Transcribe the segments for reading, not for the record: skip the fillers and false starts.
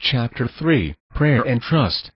Chapter 3, Prayer and Trust.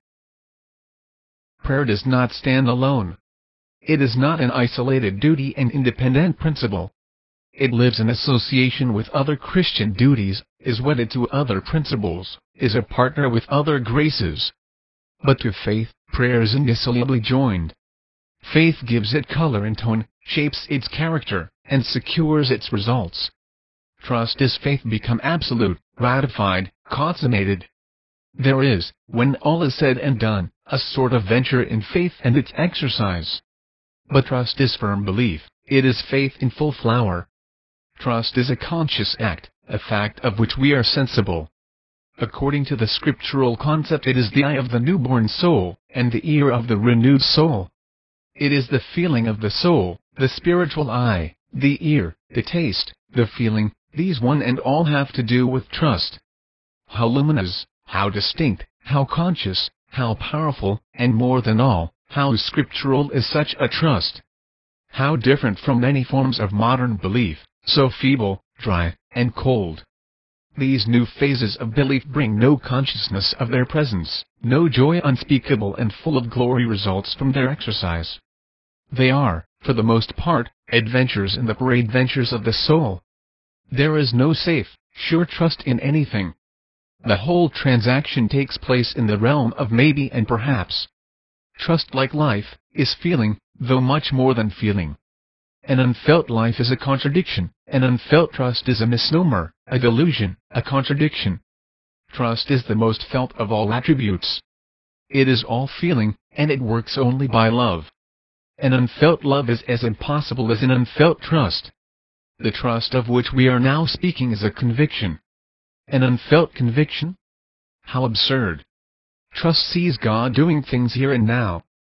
Prayer does not stand alone. It is not an isolated duty and independent principle. It lives in association with other Christian duties, is wedded to other principles, is a partner with other graces. But to faith, prayer is indissolubly joined. Faith gives it color and tone, shapes its character, and secures its results. Trust is faith become absolute, ratified, consummated. There is, when all is said and done, a sort of venture in faith and its exercise. But trust is firm belief, it is faith in full flower. Trust is a conscious act, a fact of which we are sensible. According to the scriptural concept, it is the eye of the newborn soul, and the ear of the renewed soul. It is the feeling of the soul, the spiritual eye, the ear, the taste, the feeling, these one and all have to do with trust. How luminous, how distinct, how conscious, how powerful, and more than all, how scriptural is such a trust. How different from many forms of modern belief, so feeble, dry, and cold. These new phases of belief bring no consciousness of their presence, no joy unspeakable and full of glory results from their exercise. They are, for the most part, adventures in the peradventures of the soul. There is no safe, sure trust in anything. The whole transaction takes place in the realm of maybe and perhaps. Trust, like life, is feeling, though much more than feeling. An unfelt life is a contradiction, an unfelt trust is a misnomer, a delusion, a contradiction. Trust is the most felt of all attributes. It is all feeling, and it works only by love. An unfelt love is as impossible as an unfelt trust. The trust of which we are now speaking is a conviction. An unfelt conviction? How absurd! Trust sees God doing things here and now.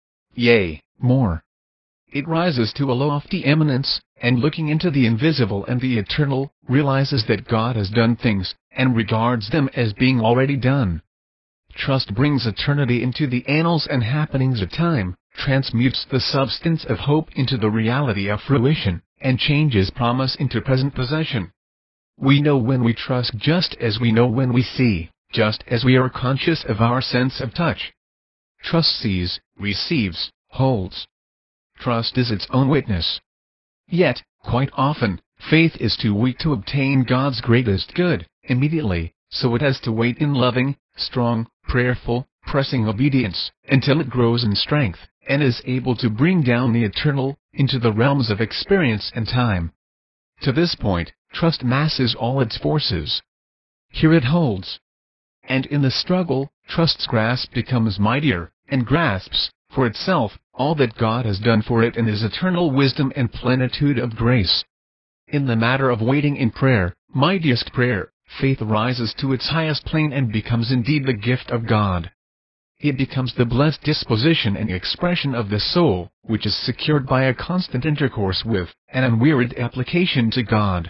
Yea, more. It rises to a lofty eminence, and looking into the invisible and the eternal, realizes that God has done things, and regards them as being already done. Trust brings eternity into the annals and happenings of time, transmutes the substance of hope into the reality of fruition, and changes promise into present possession. We know when we trust just as we know when we see, just as we are conscious of our sense of touch. Trust sees, receives, holds. Trust is its own witness. Yet, quite often, faith is too weak to obtain God's greatest good, immediately, so it has to wait in loving, strong, prayerful, pressing obedience, until it grows in strength, and is able to bring down the eternal, into the realms of experience and time. To this point, trust masses all its forces. Here it holds. And in the struggle, trust's grasp becomes mightier, and grasps, for itself, all that God has done for it in His eternal wisdom and plenitude of grace. In the matter of waiting in prayer, mightiest prayer, faith rises to its highest plane and becomes indeed the gift of God. It becomes the blessed disposition and expression of the soul, which is secured by a constant intercourse with, and unwearied application to God.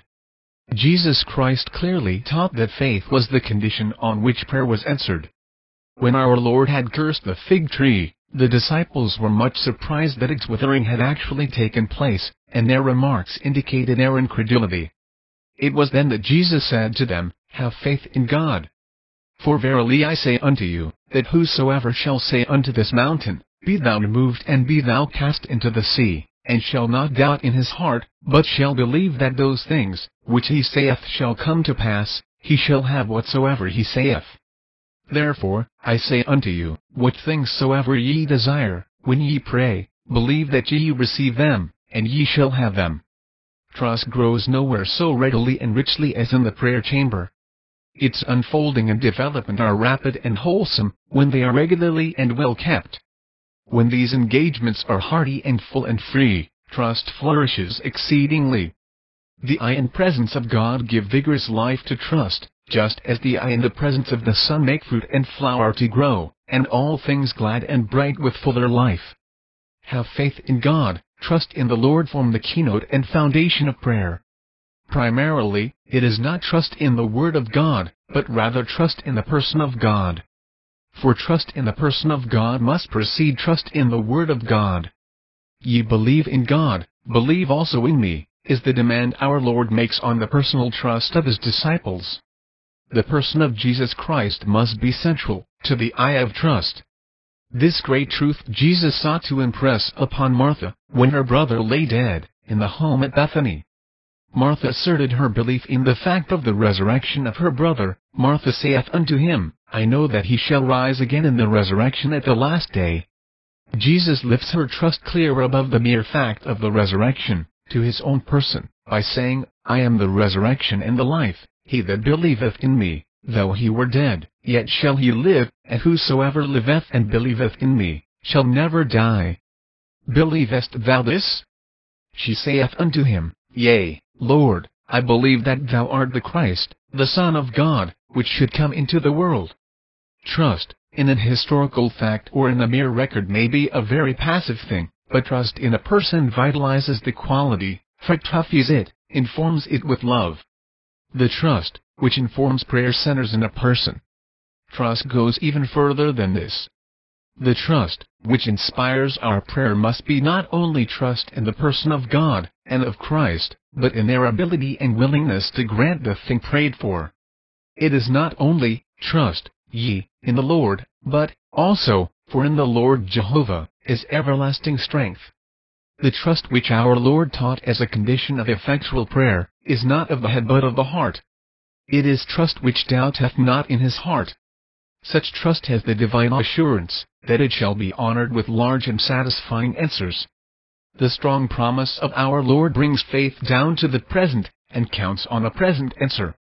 Jesus Christ clearly taught that faith was the condition on which prayer was answered. When our Lord had cursed the fig tree, the disciples were much surprised that its withering had actually taken place, and their remarks indicated their incredulity. It was then that Jesus said to them, "Have faith in God. For verily I say unto you, that whosoever shall say unto this mountain, Be thou removed and be thou cast into the sea, and shall not doubt in his heart, but shall believe that those things, which he saith shall come to pass, he shall have whatsoever he saith. Therefore, I say unto you, what things soever ye desire, when ye pray, believe that ye receive them, and ye shall have them." Trust grows nowhere so readily and richly as in the prayer chamber. Its unfolding and development are rapid and wholesome, when they are regularly and well kept. When these engagements are hearty and full and free, trust flourishes exceedingly. The eye and presence of God give vigorous life to trust, just as the eye and the presence of the sun make fruit and flower to grow, and all things glad and bright with fuller life. Have faith in God, trust in the Lord form the keynote and foundation of prayer. Primarily, it is not trust in the Word of God, but rather trust in the person of God. For trust in the person of God must precede trust in the Word of God. Ye believe in God, believe also in me, is the demand our Lord makes on the personal trust of His disciples. the person of Jesus Christ must be central to the eye of trust. This great truth Jesus sought to impress upon Martha, when her brother lay dead, in the home at Bethany. Martha asserted her belief in the fact of the resurrection of her brother. Martha saith unto him, I know that he shall rise again in the resurrection at the last day. Jesus lifts her trust clear above the mere fact of the resurrection, to his own person, by saying, I am the resurrection and the life. He that believeth in me, though he were dead, yet shall he live, and whosoever liveth and believeth in me, shall never die. Believest thou this? She saith unto him, Yea, Lord, I believe that thou art the Christ, the Son of God, which should come into the world. Trust, in an historical fact or in a mere record may be a very passive thing, but trust in a person vitalizes the quality, fructifies it, informs it with love. The trust, which informs prayer centers in a person. Trust goes even further than this. The trust, which inspires our prayer must be not only trust in the person of God and of Christ, but in their ability and willingness to grant the thing prayed for. It is not only, trust ye in the Lord, but also, for in the Lord Jehovah is everlasting strength. The trust which our Lord taught as a condition of effectual prayer, is not of the head but of the heart. It is trust which doubteth not in his heart. Such trust has the divine assurance, that it shall be honored with large and satisfying answers. The strong promise of our Lord brings faith down to the present, and counts on a present answer.